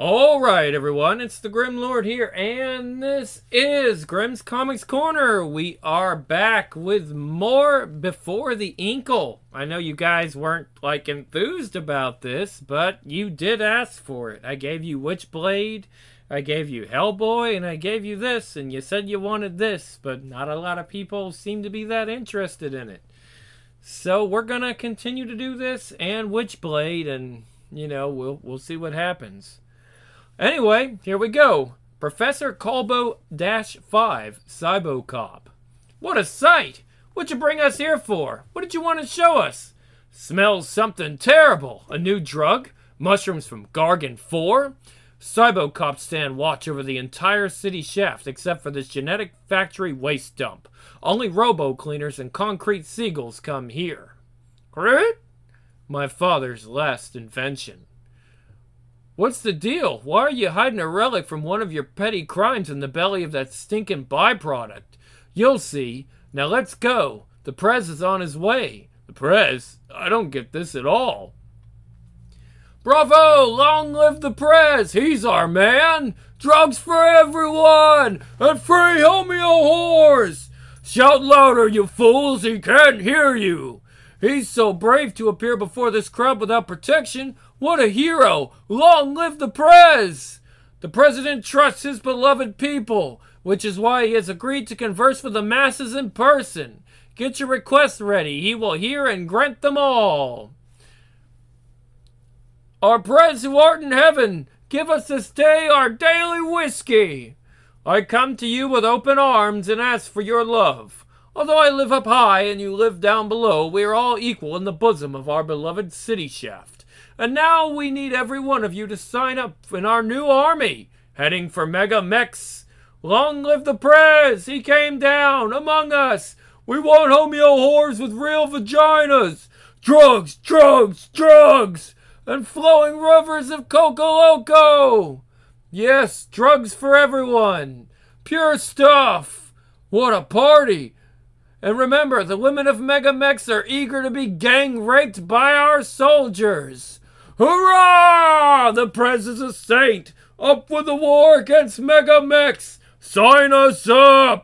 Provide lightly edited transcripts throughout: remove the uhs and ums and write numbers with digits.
Alright, everyone, it's the Grim Lord here, and this is Grimm's Comics Corner. We are back with more Before the Inkle. I know you guys weren't, enthused about this, but you did ask for it. I gave you Witchblade, I gave you Hellboy, and I gave you this, and you said you wanted this, but not a lot of people seem to be that interested in it. So we're gonna continue to do this, and Witchblade, and, we'll see what happens. Anyway, here we go. Professor Colbo-5, Cybocop. What a sight! What'd you bring us here for? What did you want to show us? Smells something terrible. A new drug? Mushrooms from Gargan 4? Cybocops stand watch over the entire city shaft except for this genetic factory waste dump. Only robo-cleaners and concrete seagulls come here. Correct? My father's last invention. What's the deal? Why are you hiding a relic from one of your petty crimes in the belly of that stinking byproduct? You'll see. Now let's go. The Prez is on his way. The Prez? I don't get this at all. Bravo! Long live the Prez! He's our man! Drugs for everyone! And free homeo whores! Shout louder, you fools! He can't hear you! He's so brave to appear before this crowd without protection. What a hero! Long live the Prez! The president trusts his beloved people, which is why he has agreed to converse with the masses in person. Get your requests ready. He will hear and grant them all. Our Prez who art in heaven, give us this day our daily whiskey. I come to you with open arms and ask for your love. Although I live up high and you live down below, we are all equal in the bosom of our beloved city shaft. And now we need every one of you to sign up in our new army, heading for Mega Mechs. Long live the Prez! He came down among us. We want homeo whores with real vaginas. Drugs, drugs, drugs! And flowing rivers of Coco Loco! Yes, drugs for everyone. Pure stuff. What a party! And remember, the women of Mega Mechs are eager to be gang raped by our soldiers. Hurrah! The Prez is a saint. Up with the war against Mega Mechs. Sign us up.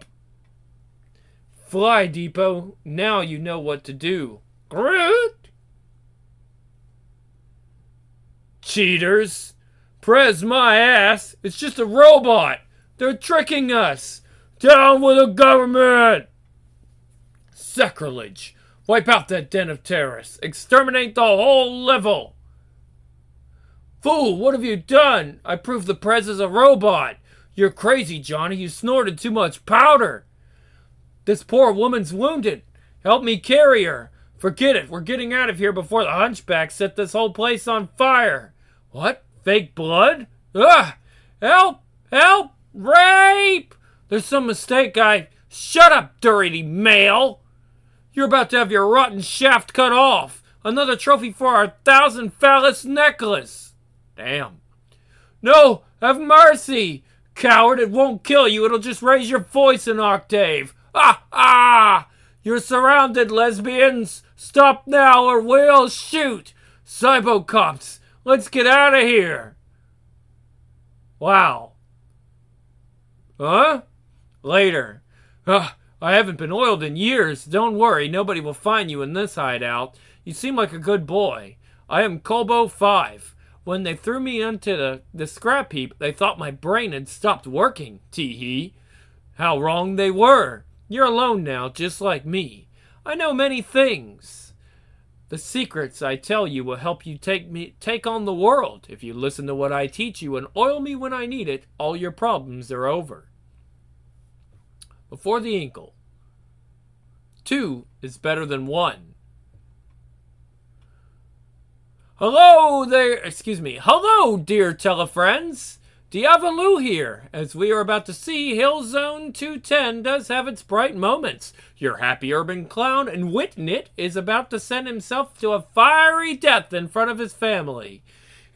Fly Depot. Now you know what to do. Grit. Cheaters. Prez my ass. It's just a robot. They're tricking us. Down with the government. Sacrilege. Wipe out that den of terrorists. Exterminate the whole level. Fool, what have you done? I proved the Prez is a robot. You're crazy, Johnny. You snorted too much powder. This poor woman's wounded. Help me carry her. Forget it. We're getting out of here before the hunchback set this whole place on fire. What? Fake blood? Ugh! Help! Help! Rape! There's some mistake, Shut up, dirty male! You're about to have your rotten shaft cut off. Another trophy for our 1,000 phallus necklace. Damn. No, have mercy. Coward, it won't kill you. It'll just raise your voice an octave. Ah, ah! You're surrounded, lesbians. Stop now or we'll shoot. Cybocops, let's get out of here. Wow. Huh? Later. I haven't been oiled in years. Don't worry, nobody will find you in this hideout. You seem like a good boy. I am Colbo-5. When they threw me into the scrap heap, they thought my brain had stopped working, tee-hee. How wrong they were. You're alone now, just like me. I know many things. The secrets I tell you will help you take on the world. If you listen to what I teach you and oil me when I need it, all your problems are over. Before the Inkle. 2 is better than 1. Hello there, Hello, dear telefriends. Diavalou here. As we are about to see, Hill Zone 210 does have its bright moments. Your happy urban clown and Witnit is about to send himself to a fiery death in front of his family.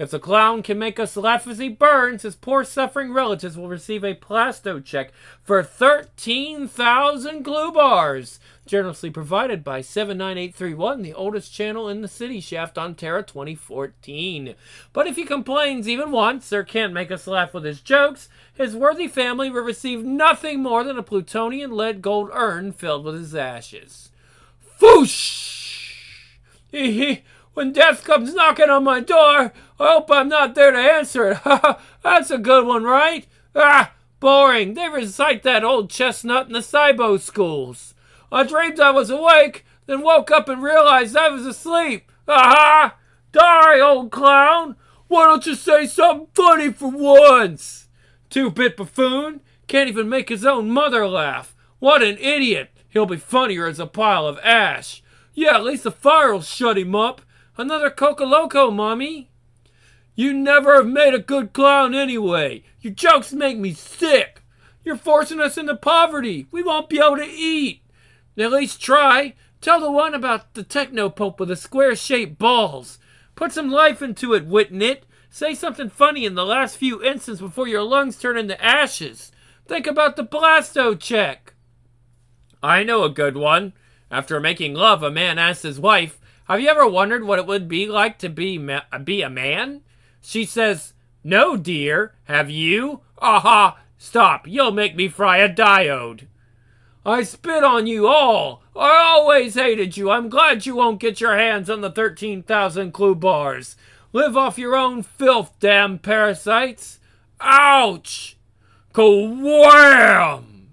If the clown can make us laugh as he burns, his poor suffering relatives will receive a Plasto check for 13,000 glue bars. Generously provided by 79831, the oldest channel in the city, Shaft on Terra 2014. But if he complains even once or can't make us laugh with his jokes, his worthy family will receive nothing more than a plutonian lead gold urn filled with his ashes. Foosh! When death comes knocking on my door, I hope I'm not there to answer it. That's a good one, right? Boring. They recite that old chestnut in the Cybo schools. I dreamed I was awake, then woke up and realized I was asleep. Die, old clown. Why don't you say something funny for once? Two-bit buffoon. Can't even make his own mother laugh. What an idiot. He'll be funnier as a pile of ash. Yeah, at least the fire'll shut him up. Another Coca Loco, Mommy. You never have made a good clown anyway. Your jokes make me sick. You're forcing us into poverty. We won't be able to eat. At least try. Tell the one about the techno-pope with the square-shaped balls. Put some life into it, Witnit. Say something funny in the last few instants before your lungs turn into ashes. Think about the Blasto check. I know a good one. After making love, a man asked his wife, "Have you ever wondered what it would be like to be a man?" She says, "No, dear. Have you?" Aha! Stop. You'll make me fry a diode. I spit on you all. I always hated you. I'm glad you won't get your hands on the 13,000 clue bars. Live off your own filth, damn parasites. Ouch! Ka-wham!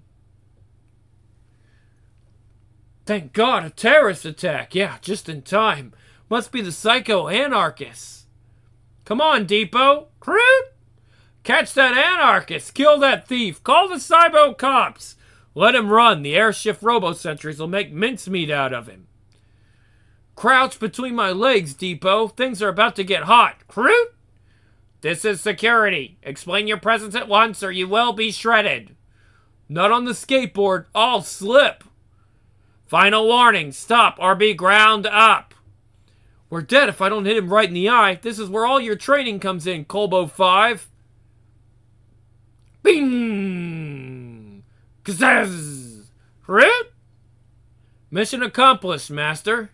Thank God, a terrorist attack. Yeah, just in time. Must be the psycho-anarchists. Come on, Depot. Crude! Catch that anarchist. Kill that thief. Call the Cybo cops. Let him run. The airshift robo-sentries will make mincemeat out of him. Crouch between my legs, Depot. Things are about to get hot. Crude! This is security. Explain your presence at once or you will be shredded. Not on the skateboard. I'll slip. Final warning. Stop or be ground up. We're dead if I don't hit him right in the eye. This is where all your training comes in, Colbo 5. Bing! Kazazz! Rip! Mission accomplished, Master.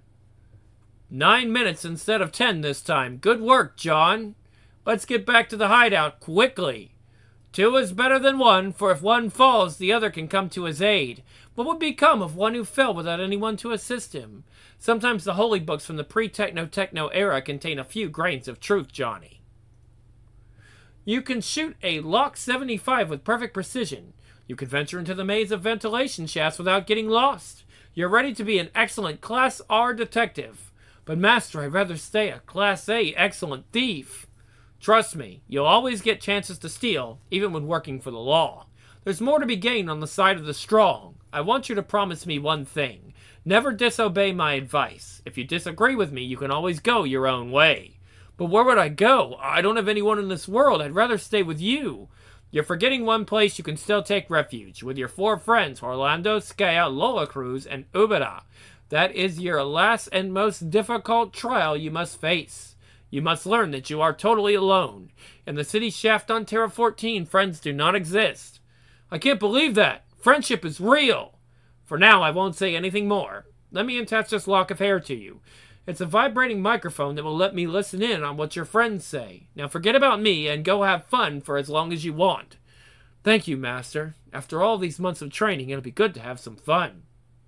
9 minutes instead of 10 this time. Good work, John. Let's get back to the hideout quickly. 2 is better than 1, for if one falls, the other can come to his aid. What would become of one who fell without anyone to assist him? Sometimes the holy books from the pre-techno-techno era contain a few grains of truth, Johnny. You can shoot a Lock 75 with perfect precision. You can venture into the maze of ventilation shafts without getting lost. You're ready to be an excellent Class R detective. But Master, I'd rather stay a Class A excellent thief. Trust me, you'll always get chances to steal, even when working for the law. There's more to be gained on the side of the strong. I want you to promise me one thing. Never disobey my advice. If you disagree with me, you can always go your own way. But where would I go? I don't have anyone in this world. I'd rather stay with you. You're forgetting one place you can still take refuge, with your 4 friends, Orlando, Skaya, Lola Cruz, and Ubeda. That is your last and most difficult trial you must face. You must learn that you are totally alone. In the city Shaft on Terra 14, friends do not exist. I can't believe that. Friendship is real. For now, I won't say anything more. Let me attach this lock of hair to you. It's a vibrating microphone that will let me listen in on what your friends say. Now forget about me and go have fun for as long as you want. Thank you, Master. After all these months of training, it'll be good to have some fun.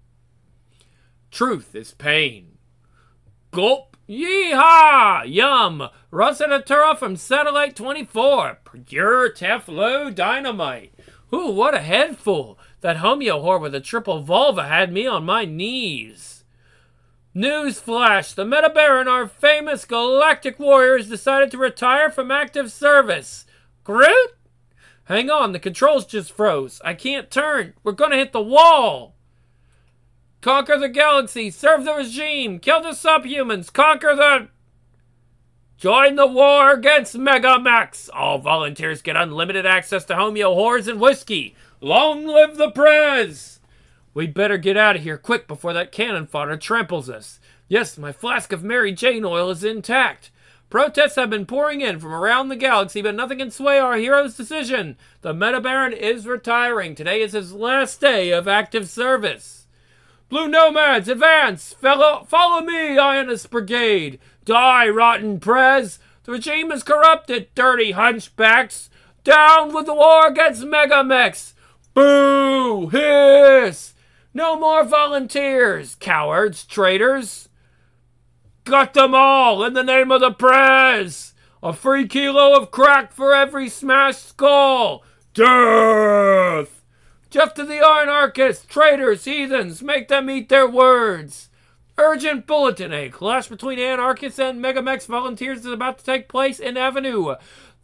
Truth is pain. Gulp. Yeehaw! Yum! Russet from Satellite 24. Pure Teflo Dynamite. Ooh, what a head full. That Homeo whore with a triple vulva had me on my knees. Newsflash! The Meta Baron, our famous galactic warriors, decided to retire from active service. Groot? Hang on, the controls just froze. I can't turn. We're gonna hit the wall. Conquer the galaxy. Serve the regime. Kill the subhumans. Conquer the... Join the war against Megamax. All volunteers get unlimited access to Homeo whores and whiskey. Long live the Prez! We'd better get out of here quick before that cannon fodder tramples us. Yes, my flask of Mary Jane oil is intact. Protests have been pouring in from around the galaxy, but nothing can sway our hero's decision. The Meta Baron is retiring. Today is his last day of active service. Blue Nomads, advance! Follow me, Ionis Brigade! Die, rotten Prez! The regime is corrupted, dirty hunchbacks! Down with the war against Megamechs! Boo! Hiss! No more volunteers, cowards, traitors! Gut them all in the name of the Prez! A free kilo of crack for every smashed skull! Death! Death to the anarchists, traitors, heathens, make them eat their words! Urgent bulletin, a clash between anarchists and Megamechs volunteers is about to take place in Avenue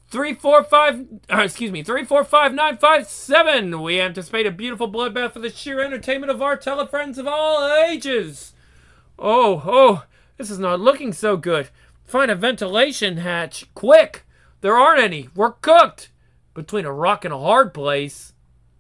345957. We anticipate a beautiful bloodbath for the sheer entertainment of our telefriends of all ages. Oh, this is not looking so good. Find a ventilation hatch, quick. There aren't any. We're cooked. Between a rock and a hard place.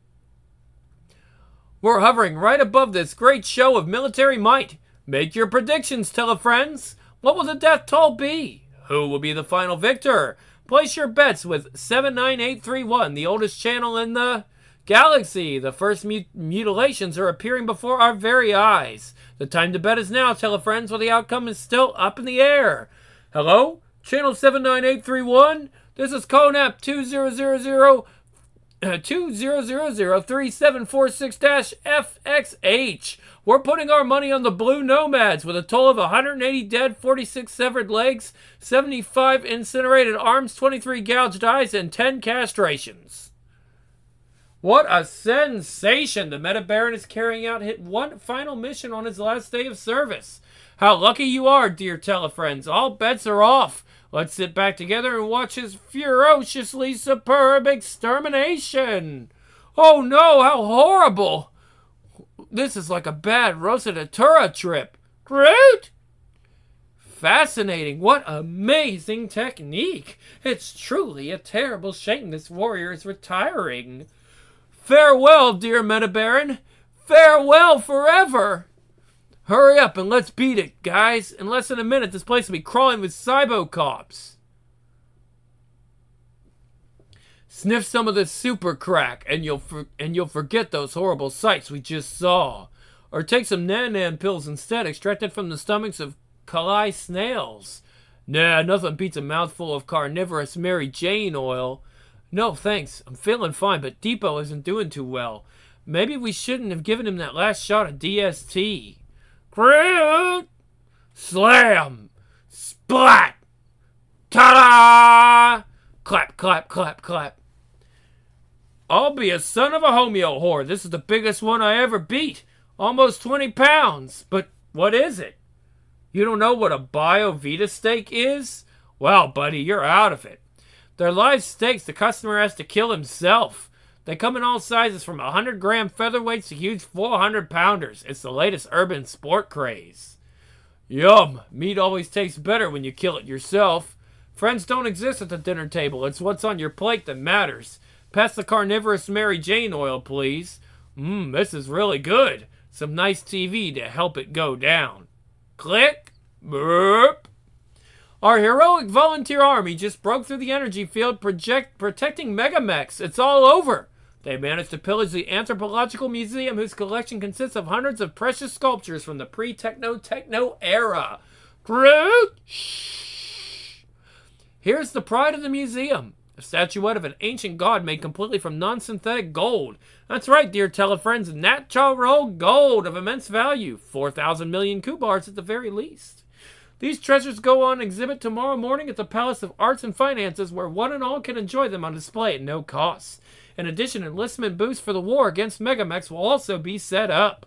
We're hovering right above this great show of military might. Make your predictions, telefriends. What will the death toll be? Who will be the final victor? Place your bets with 79831, the oldest channel in the galaxy. The first mutilations are appearing before our very eyes. The time to bet is now, telefriends, while the outcome is still up in the air. Hello? Channel 79831? This is Conap 20003746-FXH. We're putting our money on the Blue Nomads with a toll of 180 dead, 46 severed legs, 75 incinerated arms, 23 gouged eyes, and 10 castrations. What a sensation! The Meta Baron is carrying out one final mission on his last day of service. How lucky you are, dear telefriends. All bets are off. Let's sit back together and watch his ferociously superb extermination. Oh no, how horrible! This is like a bad Rosa Datura trip. Groot! Fascinating. What amazing technique. It's truly a terrible shame this warrior is retiring. Farewell, dear Meta Baron. Farewell forever. Hurry up and let's beat it, guys. In less than a minute, this place will be crawling with cybo-cops. Sniff some of this super crack, and you'll forget those horrible sights we just saw. Or take some Nan-Nan pills instead, extracted from the stomachs of Kalai snails. Nah, nothing beats a mouthful of carnivorous Mary Jane oil. No, thanks. I'm feeling fine, but Depot isn't doing too well. Maybe we shouldn't have given him that last shot of DST. Groot! Slam! Splat! Ta-da! Clap, clap, clap, clap. I'll be a son of a homeo whore. This is the biggest one I ever beat. Almost 20 pounds. But what is it? You don't know what a BioVita steak is? Well, buddy, you're out of it. They're live steaks the customer has to kill himself. They come in all sizes from 100-gram featherweights to huge 400-pounders. It's the latest urban sport craze. Yum. Meat always tastes better when you kill it yourself. Friends don't exist at the dinner table. It's what's on your plate that matters. Pass the carnivorous Mary Jane oil, please. This is really good. Some nice TV to help it go down. Click. Burp. Our heroic volunteer army just broke through the energy field protecting Megamechs. It's all over. They managed to pillage the Anthropological Museum, whose collection consists of hundreds of precious sculptures from the pre-techno era. Groot! Shh. Here's the pride of the museum. A statuette of an ancient god made completely from non-synthetic gold. That's right, dear telefriends, natural gold of immense value. 4,000 million Kubars at the very least. These treasures go on exhibit tomorrow morning at the Palace of Arts and Finances, where one and all can enjoy them on display at no cost. In addition, enlistment booths for the war against Megamechs will also be set up.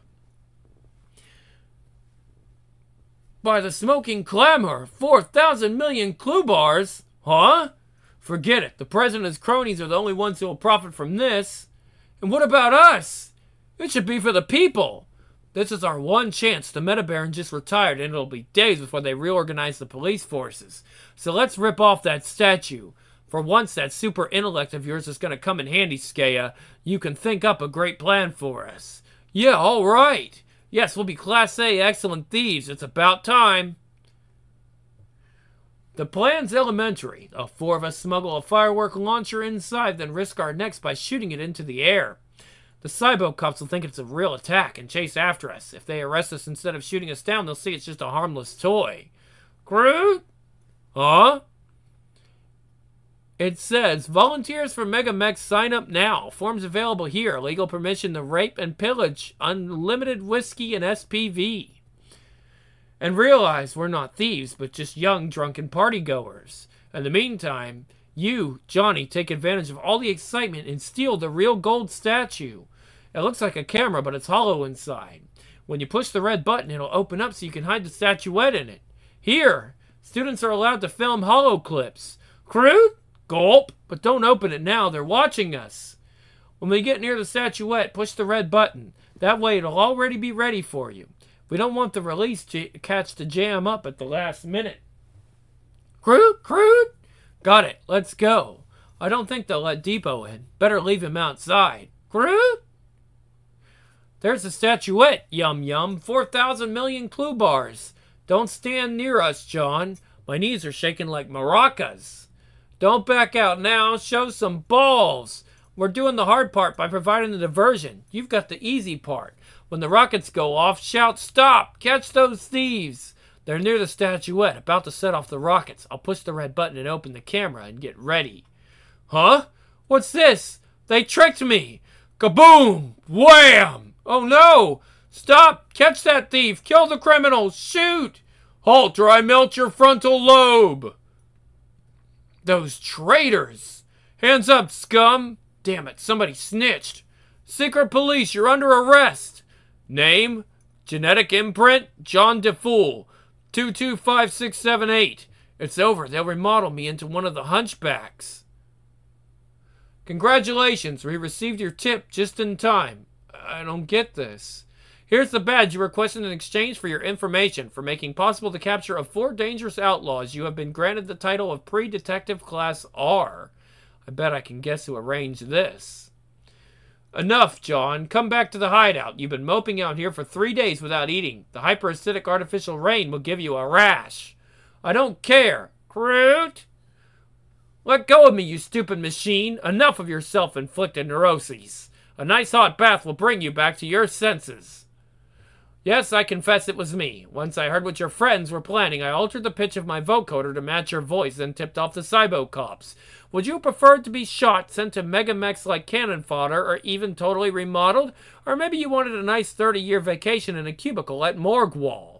By the smoking clamor, 4,000 million Klubars? Huh? Forget it. The president's cronies are the only ones who will profit from this. And what about us? It should be for the people. This is our one chance. The Meta Baron just retired, and it'll be days before they reorganize the police forces. So let's rip off that statue. For once, that super intellect of yours is going to come in handy, Skaya. You can think up a great plan for us. Yeah, all right. Yes, we'll be Class A excellent thieves. It's about time. The plan's elementary. The four of us smuggle a firework launcher inside, then risk our necks by shooting it into the air. The Cybo cops will think it's a real attack and chase after us. If they arrest us instead of shooting us down, they'll see it's just a harmless toy. Groot? Huh? It says, volunteers for Megamex sign up now. Forms available here. Legal permission to rape and pillage. Unlimited whiskey and SPV. And realize we're not thieves, but just young, drunken partygoers. In the meantime, you, Johnny, take advantage of all the excitement and steal the real gold statue. It looks like a camera, but it's hollow inside. When you push the red button, it'll open up so you can hide the statuette in it. Here, students are allowed to film hollow clips. Groot? Gulp, but don't open it now. They're watching us. When we get near the statuette, push the red button. That way it'll already be ready for you. We don't want the release catch to jam up at the last minute. Groot? Got it. Let's go. I don't think they'll let Depot in. Better leave him outside. Groot? There's the statuette. Yum yum. 4,000 million clue bars. Don't stand near us, John. My knees are shaking like maracas. Don't back out now. Show some balls. We're doing the hard part by providing the diversion. You've got the easy part. When the rockets go off, shout, stop! Catch those thieves! They're near the statuette, about to set off the rockets. I'll push the red button and open the camera and get ready. Huh? What's this? They tricked me! Kaboom! Wham! Oh no! Stop! Catch that thief! Kill the criminal! Shoot! Halt or I melt your frontal lobe! Those traitors! Hands up, scum! Damn it, somebody snitched. Secret police, you're under arrest. Name, genetic imprint, John DeFool, 225678. It's over. They'll remodel me into one of the hunchbacks. Congratulations, we received your tip just in time. I don't get this. Here's the badge you requested in exchange for your information. For making possible the capture of 4 dangerous outlaws, you have been granted the title of Pre-Detective Class R. I bet I can guess who arranged this. Enough, John. Come back to the hideout. You've been moping out here for 3 days without eating. The hyperacidic artificial rain will give you a rash. I don't care. Groot? Let go of me, you stupid machine. Enough of your self-inflicted neuroses. A nice hot bath will bring you back to your senses. Yes, I confess it was me. Once I heard what your friends were planning, I altered the pitch of my vocoder to match your voice, then tipped off the Cybo cops. Would you prefer to be shot, sent to Megamex like cannon fodder, or even totally remodeled? Or maybe you wanted a nice 30-year vacation in a cubicle at Morgwall?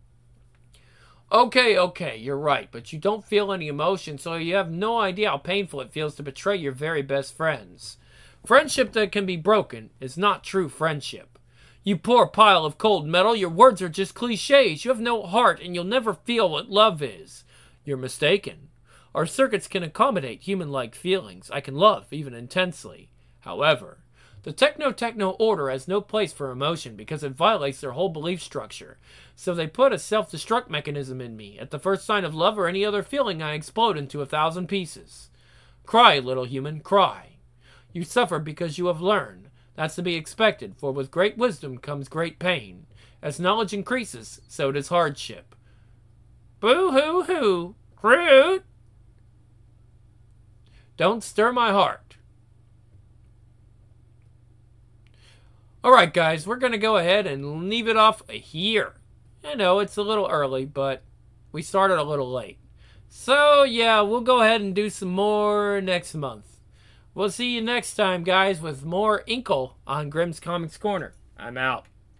Okay, you're right, but you don't feel any emotion, so you have no idea how painful it feels to betray your very best friends. Friendship that can be broken is not true friendship. You poor pile of cold metal, your words are just cliches. You have no heart, and you'll never feel what love is. You're mistaken. Our circuits can accommodate human-like feelings. I can love, even intensely. However, the techno order has no place for emotion because it violates their whole belief structure. So they put a self-destruct mechanism in me. At the first sign of love or any other feeling, I explode into 1,000 pieces. Cry, little human, cry. You suffer because you have learned. That's to be expected, for with great wisdom comes great pain. As knowledge increases, so does hardship. Boo-hoo-hoo, Groot! Don't stir my heart. Alright guys, we're going to go ahead and leave it off here. I know, it's a little early, but we started a little late. So yeah, we'll go ahead and do some more next month. We'll see you next time, guys, with more Inkle on Grimm's Comics Corner. I'm out.